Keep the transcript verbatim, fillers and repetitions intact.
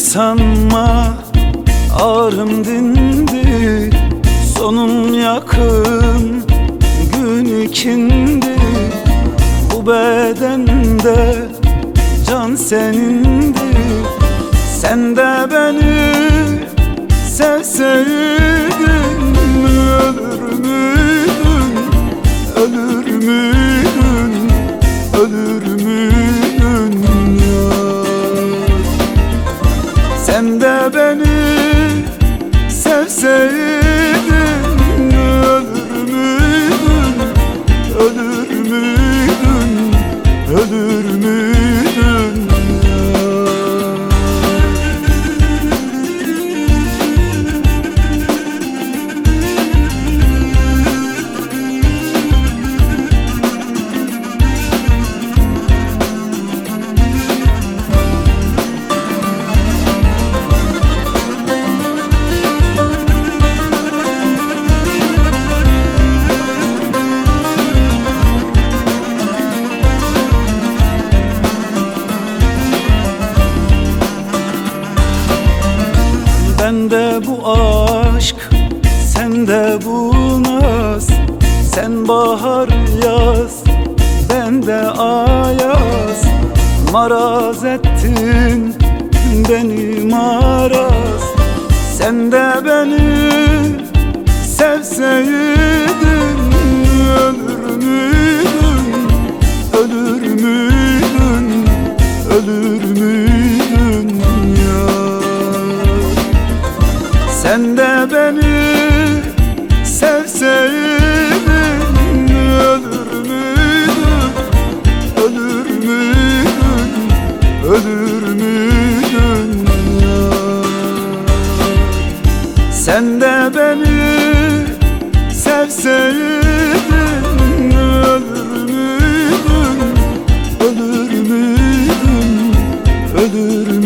sanma ağrım dindi, sonum yakın, gün ikindi. Bu bedende can senindi, sen de beni sevseydin. Ölür müydün, ölür müydün, ölür müydün yar? Sen de beni sevseydin. Ölür müydün, ölür müydün, ölür müydün yar? Bende bu aşk, sende bu naz. Sen bahar yaz, bende ayaz. Maraz ettin beni maraz. Sen de beni sevseydin. Ölür müydün, ölür müydün, ölür müydün yar? Sen de beni sevseydin. Ölür müydün, ölür müydün, ölür müydün yar? Sen de beni sevseydin. Ölür müydün, ölür müydün, ölür müydün?